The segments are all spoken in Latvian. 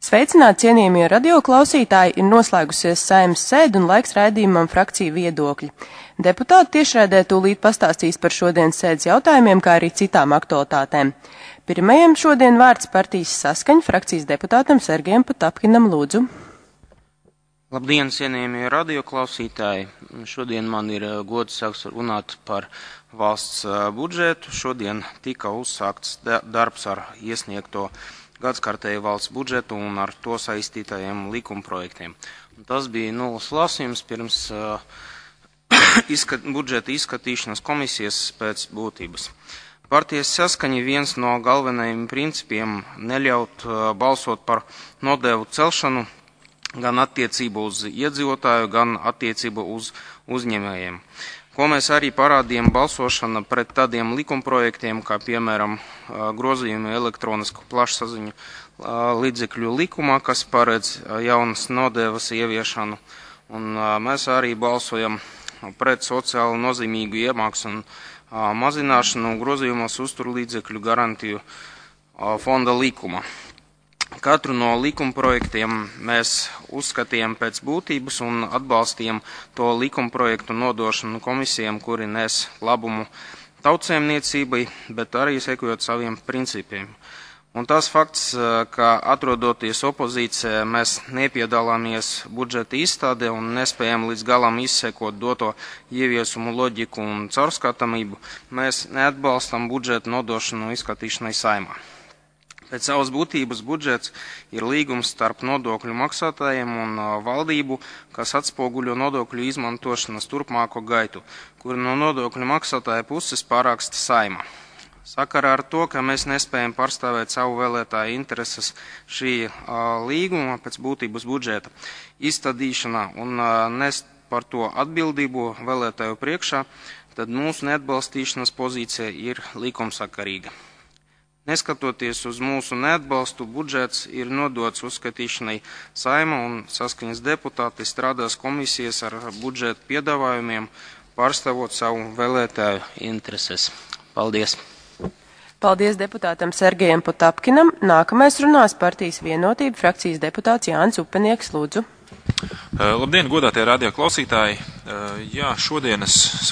Sveicināti, cienījamie radioklausītāji, ir noslēgusies Saeimas sēde un laiks raidījumam Frakciju viedokļi. Deputāti tiešraidē tūlīt pastāstīs par šodienas sēdes jautājumiem, kā arī citām aktualitātēm. Pirmajam šodien vārds partijas Saskaņa frakcijas deputātam Sergejam Potapkinam, lūdzu. Labdien, cienījamie radioklausītāji! Šodien man ir gods runāt par valsts budžetu. Šodien tika uzsākts darbs ar iesniegto gadskārtēju valsts budžetu un ar to saistītajiem likumprojektiem. Tas bija nulles lasījums pirms budžeta izskatīšanas komisijas pēc būtības. Partijas Saskaņa viens no galvenajiem principiem neļaut balsot par nodevu celšanu gan attiecību uz iedzīvotāju, gan attiecību uz uzņēmējiem. Ko mēs arī parādījām balsošana pret tādiem likumprojektiem, kā piemēram grozījumi elektronisku plašsaziņu līdzekļu likumā, kas paredz jaunas nodevas ieviešanu. Un mēs arī balsojam pret sociāli nozīmīgu iemaksu un mazināšanu grozījumos uzturlīdzekļu garantiju fonda likuma. Katru no likumprojektiem mēs uzskatījām pēc būtības un atbalstījām to likumprojektu nodošanu komisijām, kuri nes labumu tautsēmniecībai, bet arī sekojot saviem principiem. Un tas fakts, ka atrodoties opozīcijā, mēs nepiedalāmies budžeta izstādē un nespējam līdz galam izsekot doto ieviesumu loģiku un caurskatāmību, mēs neatbalstam budžeta nodošanu izskatīšanai Saeimā. Pēc savas būtības budžets ir līgums starp nodokļu maksātājiem un valdību, kas atspoguļo nodokļu izmantošanas turpmāko gaitu, kuru no nodokļu maksātāja puses pāraksta Saeima. Sakarā ar to, ka mēs nespējam pārstāvēt savu vēlētāju intereses šī līguma pēc būtības budžeta izstādīšanā un nest par to atbildību vēlētāju priekšā, tad mūsu neatbalstīšanas pozīcija ir likumsakarīga. Neskatoties uz mūsu neatbalstu, budžets ir nodots uzskatīšanai Saeima un Saskaņas deputāti strādās komisijas ar budžeta piedāvājumiem, pārstāvot savu vēlētāju intereses. Paldies! Paldies deputātam Sergejam Potapkinam. Nākamais runās partijas Vienotība frakcijas deputāts Jānis Upenieks, lūdzu. Labdien, godātie radioklausītāji! Jā, šodienas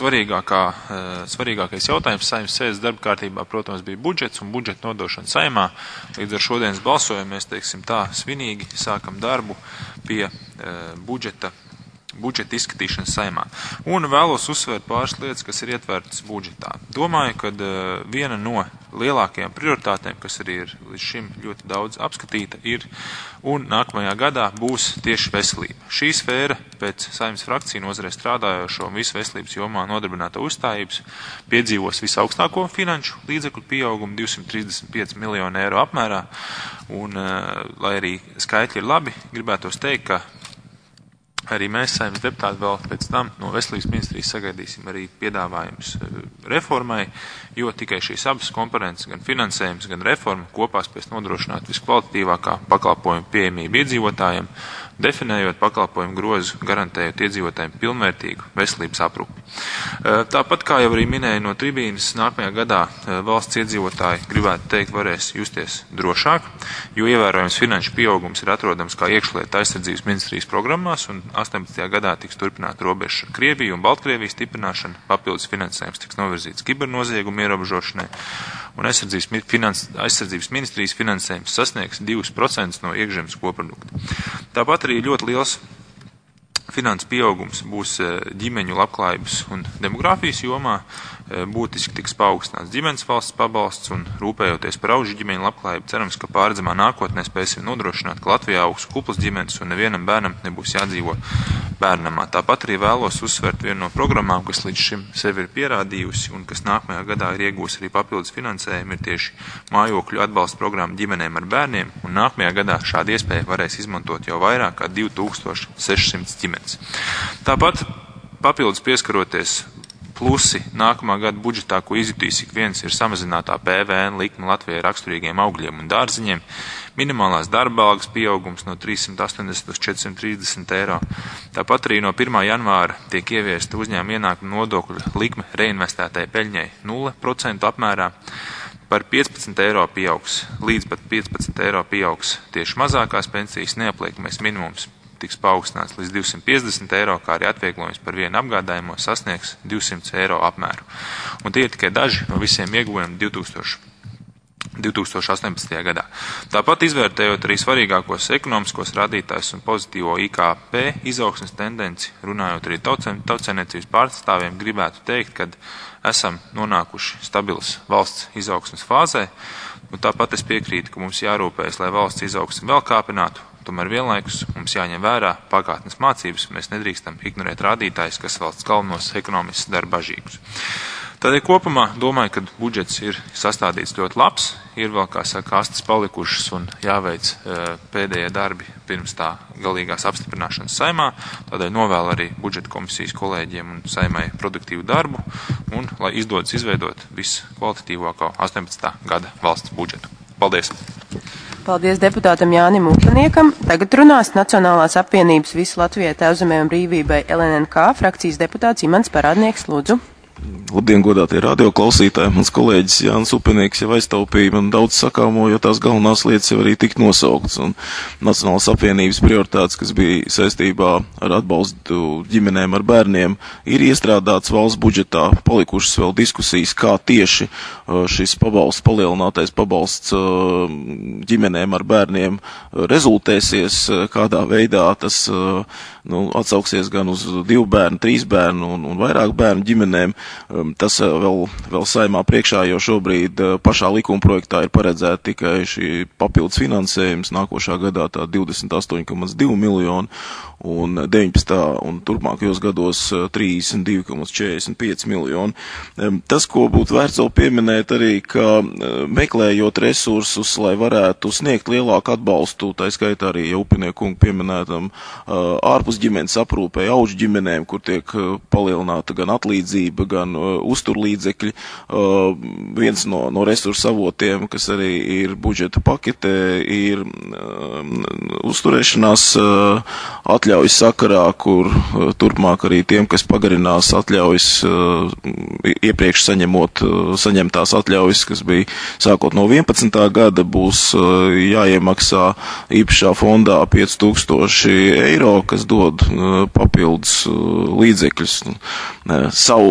svarīgākais jautājums Saeimas sēdes darba kārtībā, protams, bija budžets un budžeta nodošana Saeimā. Līdz ar šodienas balsojumu mēs, svinīgi sākam darbu pie budžeta izskatīšanas Saeimā. Un vēlos uzsvērt pāris lietas, kas ir ietvērtas budžetā. Domāju, ka viena no lielākajām prioritātēm, kas arī ir līdz šim ļoti daudz apskatīta, ir un nākamajā gadā būs tieši veselība. Šī sfēra pēc Saeimas frakciju nozarē strādājošo un visu veselības jomā nodarbināto uzstājības piedzīvos visaugstāko finanšu līdzekļu pieaugumu 235 miljonu eiro apmērā. Un, lai arī skaitļi ir labi, gribētos teikt, ka arī mēs, Saeimas deputāti, vēl pēc tam no Veselības ministrijas sagaidīsim arī piedāvājumus reformai, jo tikai šīs abas komponentes, gan finansējums, gan reforma kopā spēs nodrošināt viskvalitatīvākā pakalpojuma pieejamību iedzīvotājiem, definējot pakalpojumu grozu, garantējot iedzīvotājiem pilnvērtīgu veselības aprūpi. Tāpat, kā jau arī minēja no tribīnes, nākamajā gadā valsts iedzīvotāji, gribētu teikt, varēs justies drošāk, jo ievērojams finanšu pieaugums ir atrodams kā iekšlietu aizsardzības ministrijas programmās, un 18. gadā tiks turpināt robežu ar Krieviju un Baltkrieviju stiprināšana, papildus finansējums tiks novirzīts kibernoziegumu ierobežošanai, un aizsardzības ministrijas finansējums sasniegs 2% no iekšzemes koprodukta. Tāpat arī ļoti liels finanses pieaugums būs ģimeņu labklājības un demogrāfijas jomā, būtiski tiks paaugstināts ģimenes valsts pabalsts un rūpējoties par auģu ģimeņu labklājību, cerams, ka pārredzamā nākotnē spēsim nodrošināt, ka Latvijā augs kuplas ģimenes un nevienam bērnam nebūs jādzīvo bērnamā. Tāpat arī vēlos uzsvērt vienu no programmām, kas līdz šim sevi ir pierādījusi un kas nākamajā gadā ir iegūs arī papildus finansējumu, ir tieši mājokļu atbalsta programma ģimenēm ar bērniem, un nākamajā gadā šādu iespēju varēs izmantot jau vairāk kā 2600 ģimenes. Tāpat papildus pieskaroties plusi nākamā gada budžetā, ko izjutīs ik viens, ir samazinātā PVN likme Latvijai raksturīgiem augļiem un dārziņiem, minimālās darba algas pieaugums no 380 līdz 430 eiro. Tāpat arī no 1. janvāra tiek ieviesta uzņēmuma ienākuma nodokļu likme reinvestētai peļņai 0% apmērā. par 15 eiro pieaugs, līdz pat 15 eiro pieaugs tieši mazākās pensijas, neapliekamais minimums tiks paaugstināts līdz 250 eiro, kā arī atvieglojums par vienu apgādājumu sasniegs 200 eiro apmēru. Un tie ir tikai daži no visiem ieguvumiem 2018. gadā. Tāpat izvērtējot arī svarīgākos ekonomiskos rādītājus un pozitīvo IKP izaugsmes tendenci, runājot arī tautsaimniecības pārstāvjiem, gribētu teikt, ka esam nonākuši stabilas valsts izaugsmes fāzē, un tāpat es piekrītu, ka mums jārūpējas, lai valsts izaugsme vēl kāpinātu, tomēr vienlaikus mums jāņem vērā pagātnes mācības, mēs nedrīkstam ignorēt rādītājus, kas valsts galvenos ekonomistus dara bažīgus. Tādēļ kopumā domāju, ka budžets ir sastādīts ļoti labs, ir vēl, kā saka, astes palikušas un jāveic pēdējie darbi pirms tā galīgās apstiprināšanas saimā. Tādēļ novēlu arī budžeta komisijas kolēģiem un saimai produktīvu darbu un lai izdodas izveidot viskvalitatīvāko 18. gada valsts budžetu. Paldies! Paldies deputātam Jānim Upaniekam. Tagad runās Nacionālās apvienības Visu Latvijai Tēvzemē un brīvībai LNNK frakcijas deputāts Imants Parādnieks. Lūdzu. Labdien, godātie radioklausītāji, mans kolēģis Jānis Upanieks jau aiztaupīja man daudz sakāmo, jo tās galvenās lietas jau arī tik nosauktas. Un Nacionālās apvienības prioritātes, kas bija saistībā ar atbalstu ģimenēm ar bērniem, ir iestrādāts valsts budžetā, palikušas vēl diskusijas, kā tieši šis pabalsts, palielinātais pabalsts ģimenēm ar bērniem rezultēsies, kādā veidā tas atsauksies gan uz 2 bērnu, 3 bērnu un vairāk bērnu ģimenēm. Tas vēl saimā priekšā, jo šobrīd pašā likuma projektā ir paredzēta tikai šī papildus finansējums nākošā gadā tā 28,2 miljoni un 19. un turpmākajos gados 32,45 miljoni. Tas, ko būtu vērts vēl pieminēt arī, ka meklējot resursus, lai varētu sniegt lielāku atbalstu, tā skaitā arī jau Upinieku kungu pieminētam ārpus ģimenes aprūpē, auģu ģimenēm, kur tiek palielināta gan atlīdzība, gan uzturlīdzekļi. Viens no resursu avotiem, kas arī ir budžeta paketē, ir uzturēšanās atļaujas sakarā, kur turpmāk arī tiem, kas pagarinās atļaujas, iepriekš saņemtās atļaujas, kas bija sākot no 11. gada, būs jāiemaksā īpašā fondā 5000 eiro, kas dod papildus līdzekļus savu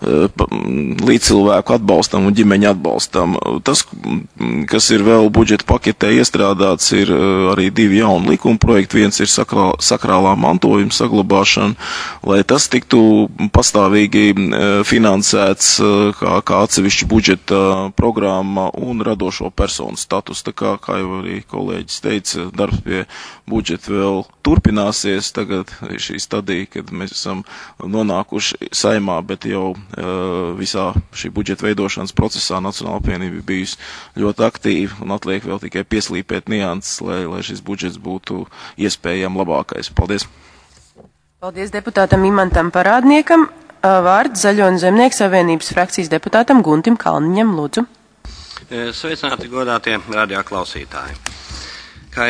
līdzcilvēku atbalstam un ģimeņu atbalstam. Tas, kas ir vēl budžeta paketē iestrādāts, ir arī 2 jauni likuma projekti. Viens ir sakrālā mantojuma saglabāšana, lai tas tiktu pastāvīgi finansēts kā atsevišķa budžeta programma un radošo personu status. Tā kā jau arī kolēģis teica, darbs pie budžeta vēl turpināsies. Tagad šī stadija, kad mēs esam nonākuši saimā, bet jau visā šī budžeta veidošanas procesā Nacionāla apvienība bijusi ļoti aktīva un atliek vēl tikai pieslīpēt nianses, lai šis budžets būtu iespējami labākais. Paldies! Paldies deputātam Imantam Parādniekam. Vārds Zaļo un Zemnieku savienības frakcijas deputātam Guntim Kalniņam. Lūdzu. Sveicināti godātie radioklausītāji. Kā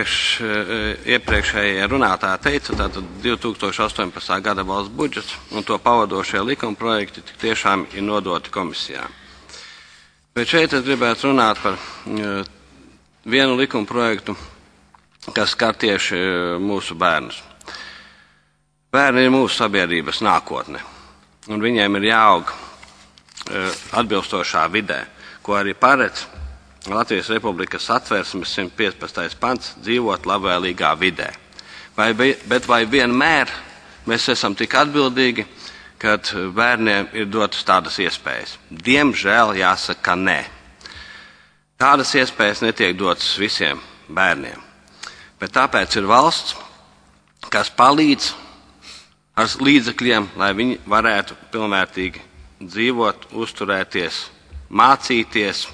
iepriekšējie runātāji teica, tātad 2018. gada valsts budžets un to pavadošie likuma projekti tiešām ir nodoti komisijā. Bet šeit es gribētu runāt par vienu likuma projektu, kas skar tieši mūsu bērnus. Bērni ir mūsu sabiedrības nākotne, un viņiem ir jāaug atbilstošā vidē, ko arī paredz Latvijas Republikas Satversmes 115. pants dzīvot labvēlīgā vidē. Bet vai vienmēr mēs esam tik atbildīgi, kad bērniem ir dotas tādas iespējas? Diemžēl jāsaka nē. Tādas iespējas netiek dotas visiem bērniem. Bet tāpēc ir valsts, kas palīdz ar līdzekļiem, lai viņi varētu pilnvērtīgi dzīvot, uzturēties, mācīties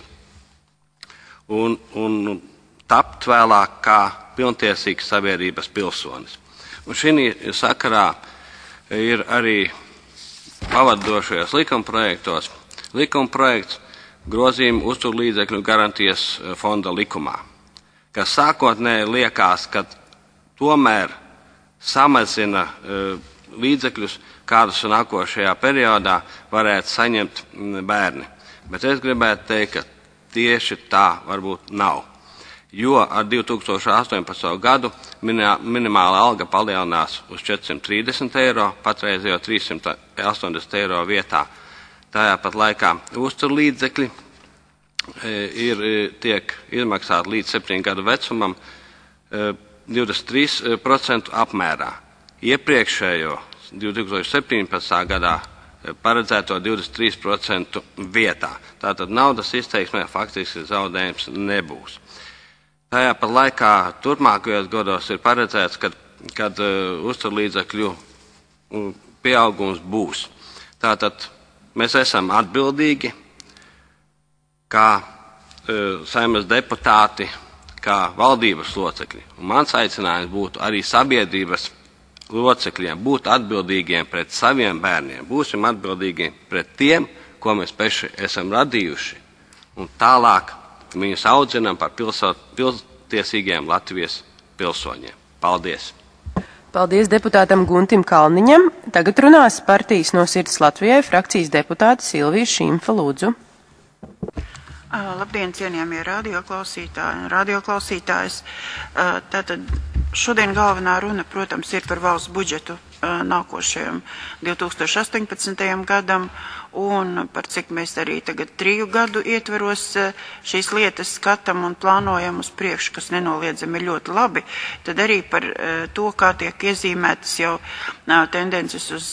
un tapt vēlāk kā pilntiesīgs sabiedrības pilsonis. Un šī sakarā ir arī pavadošajos likumprojektos likumprojekts grozījuma uzturlīdzekļu garantijas fonda likumā, kas sākotnēji liekas, ka tomēr samazina līdzekļus, kādus nākošajā periodā varētu saņemt bērni. Bet es gribētu teikt, ka tieši tā varbūt nav. Jo ar 2018. gadu minimāla alga palielinās uz 430 eiro, patreizējo 380 eiro vietā. Tajā pat laikā uzturlīdzekļi tiek izmaksāti līdz 7 gadu vecumam 23% apmērā. Iepriekšējo 2017. gadā paredzēto 23% vietā. Tātad naudas izteiksmē faktiski zaudējums nebūs. Tajā pat laikā turpmākajos gados ir paredzēts, kad uzturlīdzekļu pieaugums būs. Tātad mēs esam atbildīgi, kā Saeimas deputāti, kā valdības locekļi. Un mans aicinājums būtu arī sabiedrības locekļiem būt atbildīgiem pret saviem bērniem. Būsim atbildīgi pret tiem, ko mēs paši esam radījuši, un tālāk viņus audzinām par pilntiesīgiem Latvijas pilsoņiem. Paldies! Paldies deputātam Guntim Kalniņam. Tagad runās partijas No sirds Latvijai frakcijas deputāte Silvija Šimfa, lūdzu. Labdien, cienījamie radioklausītāji un radioklausītājas. Tātad šodien galvenā runa, protams, ir par valsts budžetu nākošajam 2018. gadam un par cik mēs arī tagad 3 gadu ietveros šīs lietas skatam un plānojam uz priekšu, kas nenoliedzami ir ļoti labi, tad arī par to, kā tiek iezīmētas jau tendences uz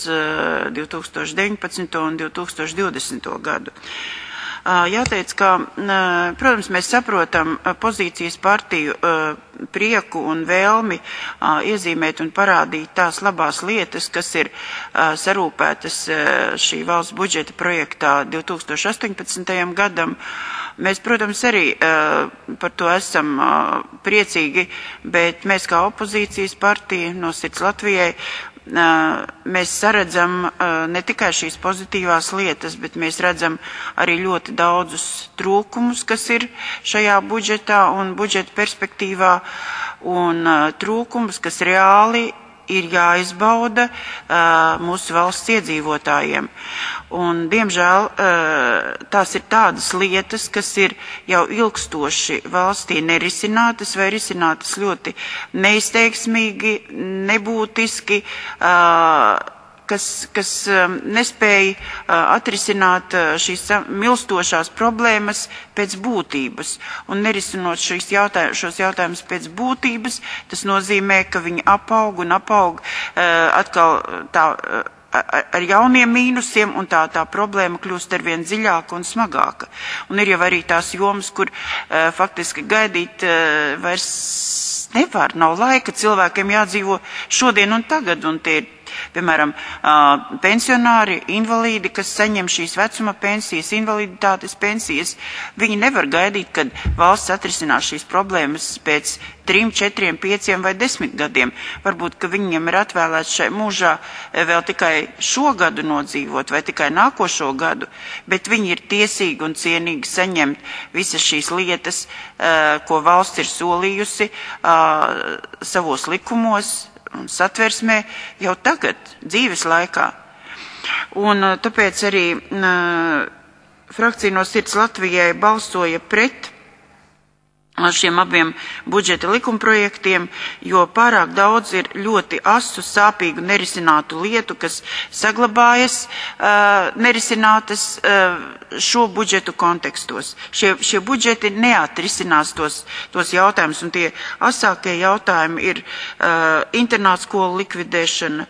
2019. un 2020. gadu. Jāteic, ka, protams, mēs saprotam pozīcijas partiju prieku un vēlmi iezīmēt un parādīt tās labās lietas, kas ir sarūpētas šī valsts budžeta projektā 2018. gadam. Mēs, protams, arī par to esam priecīgi, bet mēs kā opozīcijas partija No sirds Latvijai mēs saredzam ne tikai šīs pozitīvās lietas, bet mēs redzam arī ļoti daudzus trūkumus, kas ir šajā budžetā un budžeta perspektīvā, un trūkumus, kas reāli ir jāizbauda mūsu valsts iedzīvotājiem. Un, diemžēl, tās ir tādas lietas, kas ir jau ilgstoši valstī nerisinātas vai risinātas ļoti neizteiksmīgi, nebūtiski, kas nespēja atrisināt šīs milstošās problēmas pēc būtības. Un nerisinot šos jautājumus pēc būtības, tas nozīmē, ka viņi apaug atkal tā ar jauniem mīnusiem, un tā problēma kļūst arvien dziļāka un smagāka. Un ir jau arī tās jomas, kur faktiski gaidīt vairs nevar, nav laika, cilvēkiem jādzīvo šodien un tagad, un tie ir, piemēram, pensionāri, invalīdi, kas saņem šīs vecuma pensijas, invaliditātes pensijas. Viņi nevar gaidīt, kad valsts atrisinās šīs problēmas pēc 3, 4, 5 vai 10 gadiem. Varbūt, ka viņiem ir atvēlēts šai mūžā vēl tikai šo gadu nodzīvot vai tikai nākošo gadu, bet viņi ir tiesīgi un cienīgi saņemt visas šīs lietas, ko valsts ir solījusi savos likumos un satversmē jau tagad, dzīves laikā. Un tāpēc arī frakcija No sirds Latvijai balsoja pret šiem abiem budžeta likumprojektiem, jo pārāk daudz ir ļoti asu, sāpīgu, nerisinātu lietu, kas saglabājas nerisinātas šo budžetu kontekstos. Šie budžeti neatrisinās tos jautājumus, un tie asākie jautājumi ir internātskolu likvidēšana.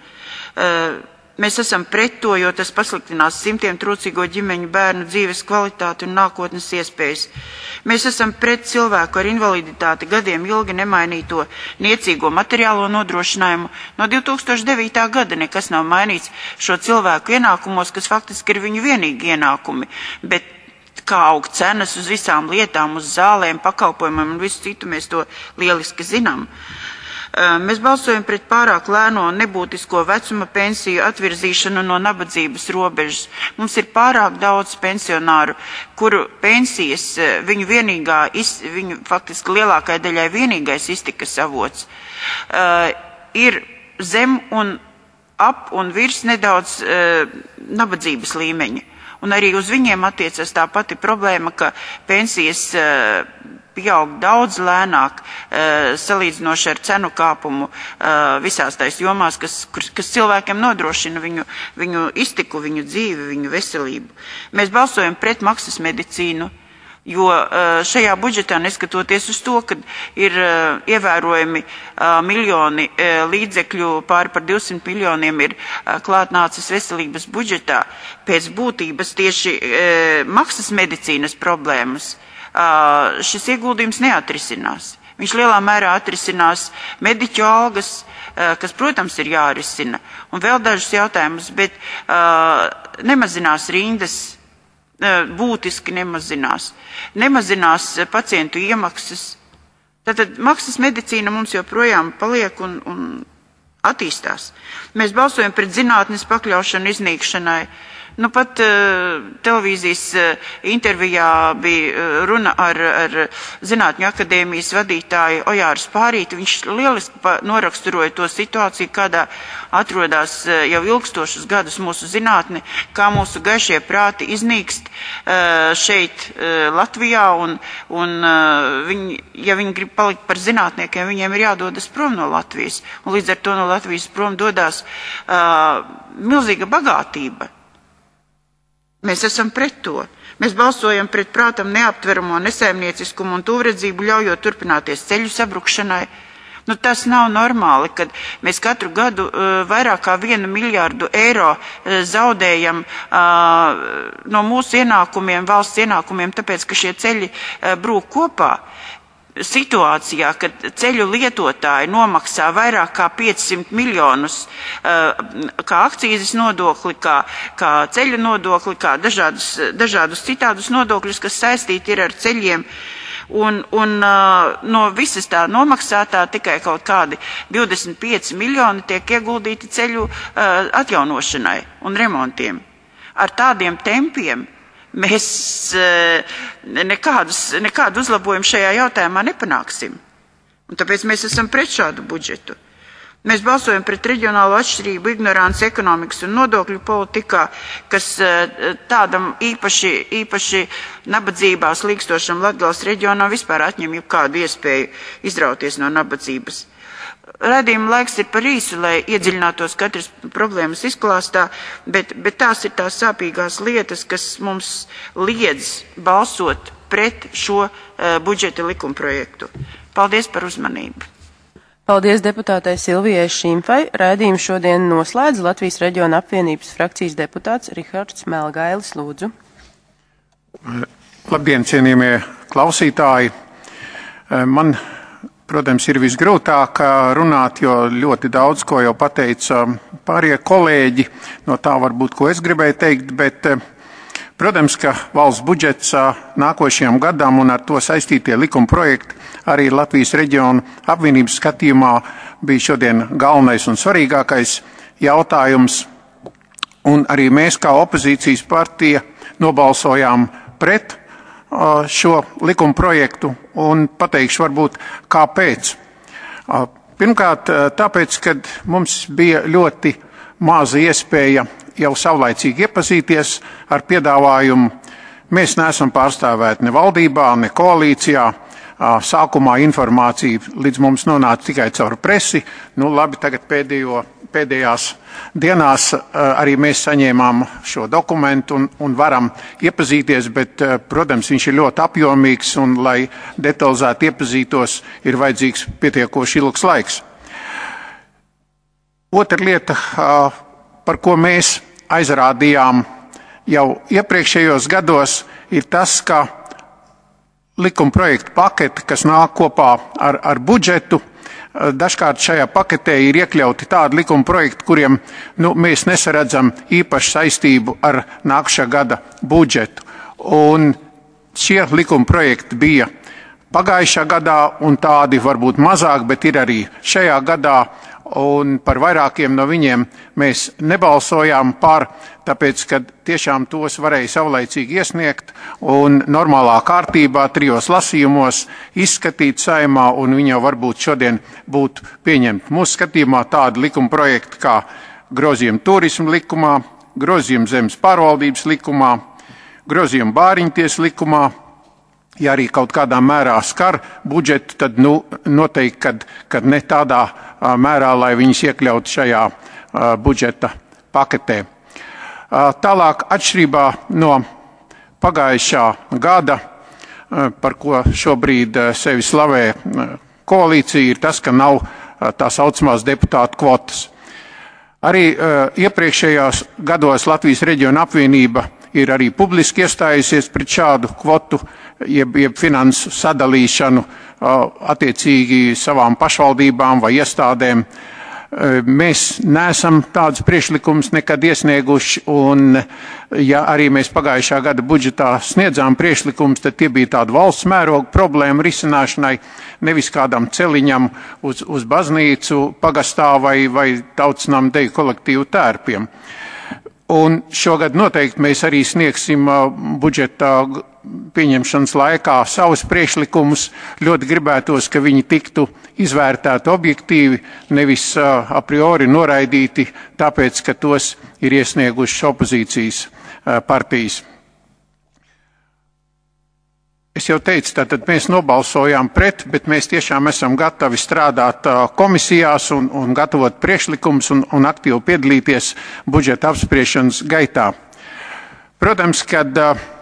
Mēs esam pret to, jo tas pasliktinās simtiem trūcīgo ģimeņu bērnu dzīves kvalitāti un nākotnes iespējas. Mēs esam pret cilvēku ar invaliditāti gadiem ilgi nemainīto niecīgo materiālo nodrošinājumu. No 2009. gada nekas nav mainīts šo cilvēku ienākumos, kas faktiski ir viņu vienīgi ienākumi, bet kā aug cenas uz visām lietām, uz zālēm, pakalpojumiem un visu citu, mēs to lieliski zinām. Mēs balsojam pret pārāk lēno un nebūtisko vecuma pensiju atvirzīšanu no nabadzības robežas. Mums ir pārāk daudz pensionāru, kuru pensijas viņu faktiski lielākai daļai vienīgais iztikas avots, ir zem un ap un virs nedaudz nabadzības līmeņa. Un arī uz viņiem attiecas tā pati problēma, ka pensijas pieaug daudz lēnāk salīdzinoši ar cenu kāpumu visās tais jomās, kas cilvēkiem nodrošina viņu iztiku, viņu dzīvi, viņu veselību. Mēs balsojam pret maksas medicīnu, jo šajā budžetā, neskatoties uz to, ka ir ievērojami miljoni līdzekļu, pāri par 200 miljoniem ir klātnācis veselības budžetā, pēc būtības tieši maksas medicīnas problēmas šis ieguldījums neatrisinās. Viņš lielā mērā atrisinās mediķu algas, kas, protams, ir jārisina, un vēl dažus jautājumus, bet nemazinās rindas, būtiski nemazinās. Nemazinās pacientu iemaksas. Tātad maksas medicīna mums joprojām paliek un attīstās. Mēs balsojam pret zinātnes pakļaušanu iznīkšanai. Nu, pat televīzijas intervijā bija runa ar Zinātņu akadēmijas vadītāju Ojāru Spārīti. Viņš lieliski noraksturoja to situāciju, kādā atrodas jau ilgstošus gadus mūsu zinātne, kā mūsu gaišie prāti iznīkst šeit Latvijā, un ja viņi grib palikt par zinātniekiem, viņiem ir jādodas prom no Latvijas, un līdz ar to no Latvijas prom dodās milzīga bagātība. Mēs esam pret to. Mēs balsojam pret prātam neaptveramo nesaimnieciskumu un tuvredzību, ļaujot turpināties ceļu sabrukšanai. Nu, tas nav normāli, kad mēs katru gadu vairāk kā 1 miljārdu eiro zaudējam no mūsu ienākumiem, valsts ienākumiem, tāpēc, ka šie ceļi brūk kopā. Situācijā, kad ceļu lietotāji nomaksā vairāk kā 500 miljonus kā akcīzes nodokli, kā ceļu nodokli, kā dažādus citādus nodokļus, kas saistīti ir ar ceļiem, un no visas tā nomaksātā tikai kaut kādi 25 miljoni tiek ieguldīti ceļu atjaunošanai un remontiem. Ar tādiem tempiem mēs nekādu uzlabojumu šajā jautājumā nepanāksim. Un tāpēc mēs esam pret šādu budžetu. Mēs balsojam pret reģionālo atšķirību, ignoranci ekonomikas un nodokļu politikā, kas tādam īpaši nabadzībā slīkstošam Latgales reģionam vispār atņem jebkādu iespēju izrauties no nabadzības. Raidījuma laiks ir par īsu, lai iedziļinātos katras problēmas izklāstā, bet tās ir tās sāpīgās lietas, kas mums liedz balsot pret šo budžeta likumprojektu. Paldies par uzmanību. Paldies deputātei Silvijai Šimfai. Raidījumu šodien noslēdz Latvijas reģiona apvienības frakcijas deputāts Rihards Melgailis, lūdzu. Labdien, cienījamie klausītāji. Protams, ir visgrūtāk runāt, jo ļoti daudz, ko jau pateica pārējie kolēģi, no tā varbūt, ko es gribēju teikt, bet, protams, ka valsts budžets nākošajam gadam un ar to saistītie likuma projekti arī Latvijas reģiona apvienības skatījumā bija šodien galvenais un svarīgākais jautājums. Un arī mēs kā opozīcijas partija nobalsojām pret šo likuma projektu un pateikšu varbūt kāpēc. Pirmkārt, tāpēc, kad mums bija ļoti maza iespēja jau savlaicīgi iepazīties ar piedāvājumu. Mēs neesam pārstāvēti ne valdībā, ne koalīcijā. Sākumā informācija līdz mums nonāca tikai caur presi. Nu, labi, tagad pēdējās dienās arī mēs saņēmām šo dokumentu un varam iepazīties, bet, protams, viņš ir ļoti apjomīgs un, lai detalizēti iepazītos, ir vajadzīgs pietiekoši ilgs laiks. Otra lieta, par ko mēs aizrādījām jau iepriekšējos gados, ir tas, ka likuma projekta pakete, kas nāk kopā ar budžetu, dažkārt šajā paketē ir iekļauti tādi likuma projekti, kuriem mēs nesaredzam īpašu saistību ar nākušā gada budžetu. Un šie likuma projekti bija pagājušā gadā un tādi varbūt mazāk, bet ir arī šajā gadā. Un par vairākiem no viņiem mēs nebalsojām par, tāpēc, ka tiešām tos varēja savlaicīgi iesniegt un normālā kārtībā 3 lasījumos izskatīt Saeimā, un viņi jau varbūt šodien būtu pieņemti. Mūsu skatījumā tādi likuma projekti kā grozījumi turismu likumā, grozījumi zemes pārvaldības likumā, grozījumi Bāriņties likumā. Ja arī kaut kādā mērā skar budžetu, tad noteikti, kad ne tādā mērā, lai viņas iekļautu šajā budžeta paketē. Tālāk, atšķirībā no pagājušā gada, par ko šobrīd sevi slavē koalīcija, ir tas, ka nav tā saucamās deputātu kvotas. Arī iepriekšējos gados Latvijas reģiona apvienība ir arī publiski iestājusies pret šādu kvotu, jeb finansu sadalīšanu attiecīgi savām pašvaldībām vai iestādēm. Mēs neesam tādus priekšlikumus nekad iesnieguši, un ja arī mēs pagājušā gada budžetā sniedzām priekšlikumus, tad tie bija tādu valsts mēroga problēmu risināšanai, nevis kādam celiņam uz baznīcu, pagastā vai tautsnam deju kolektīvu tērpiem. Un šogad noteikti mēs arī sniegsim budžeta pieņemšanas laikā savus priekšlikumus. Ļoti gribētos, ka viņi tiktu izvērtēti objektīvi, nevis a priori noraidīti, tāpēc, ka tos ir iesniegušas opozīcijas partijas. Es jau teicu, tātad mēs nobalsojām pret, bet mēs tiešām esam gatavi strādāt komisijās un gatavot priekšlikumus un aktīvi piedalīties budžeta apspriešanas gaitā. Protams, kad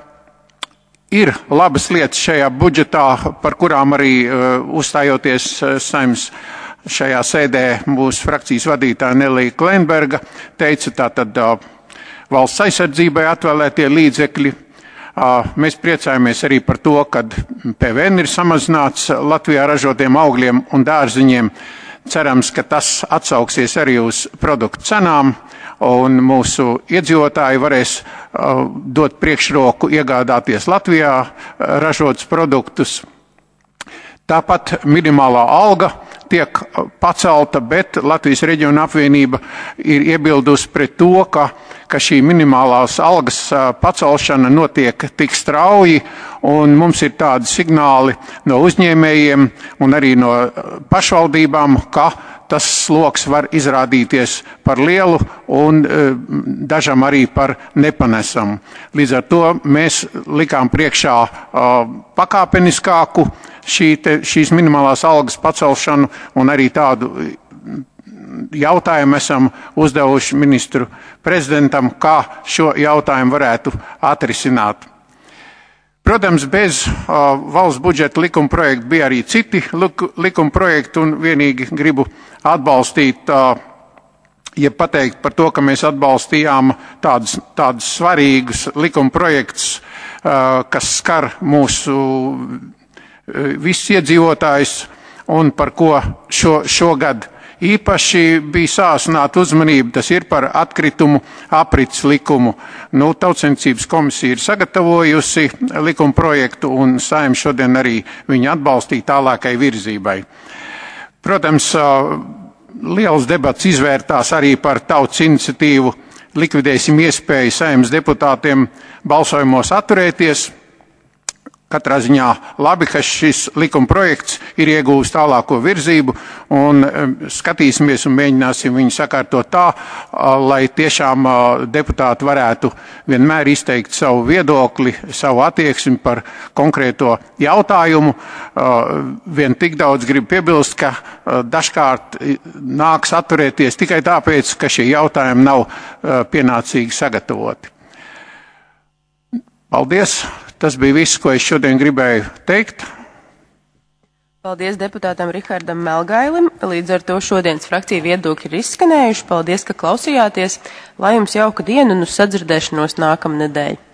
ir labas lietas šajā budžetā, par kurām arī uzstājoties Saeimas šajā sēdē mūsu frakcijas vadītāja Nelija Klenberga teica, tātad valsts aizsardzībai atvēlētie līdzekļi. Mēs priecājamies arī par to, ka PVN ir samazināts Latvijā ražotiem augļiem un dārziņiem. Cerams, ka tas atsauksies arī uz produktu cenām, un mūsu iedzīvotāji varēs dot priekšroku iegādāties Latvijā ražotus produktus. Tāpat minimālā alga tiek pacelta, bet Latvijas reģiona apvienība ir iebildusi pret to, ka šī minimālās algas pacelšana notiek tik strauji, un mums ir tādi signāli no uzņēmējiem un arī no pašvaldībām, ka tas sloks var izrādīties par lielu un dažam arī par nepanesamu. Līdz ar to mēs likām priekšā pakāpeniskāku šīs minimālās algas pacelšanu, un arī tādu jautājumu esam uzdevuši ministru prezidentam, kā šo jautājumu varētu atrisināt. Protams, bez valsts budžeta likuma projekta bija arī citi likuma projekti, un vienīgi gribu atbalstīt, pateikt par to, ka mēs atbalstījām tādus svarīgus likuma projektus, kas skar mūsu visus iedzīvotājus, un par ko šogad īpaši bija sāsināta uzmanība, tas ir par atkritumu aprits likumu. Tautsaimniecības komisija ir sagatavojusi likuma projektu, un Saeima šodien arī viņu atbalstīja tālākai virzībai. Protams, liels debats izvērtās arī par tautas iniciatīvu likvidēsim iespēju Saeimas deputātiem balsojumos atturēties. Katrā ziņā labi, ka šis likuma projekts ir iegūs tālāko virzību, un skatīsimies un mēģināsim viņu sakārtot tā, lai tiešām deputāti varētu vienmēr izteikt savu viedokli, savu attieksmi par konkrēto jautājumu. Vien tik daudz gribu piebilst, ka dažkārt nāks atturēties tikai tāpēc, ka šie jautājumi nav pienācīgi sagatavoti. Paldies! Tas bija viss, ko es šodien gribēju teikt. Paldies deputātam Rihardam Melgailim. Līdz ar to šodienas frakcija viedokļi ir izskanējuši. Paldies, ka klausījāties. Lai jums jauka diena un uz sadzirdēšanos nākamnedēļ.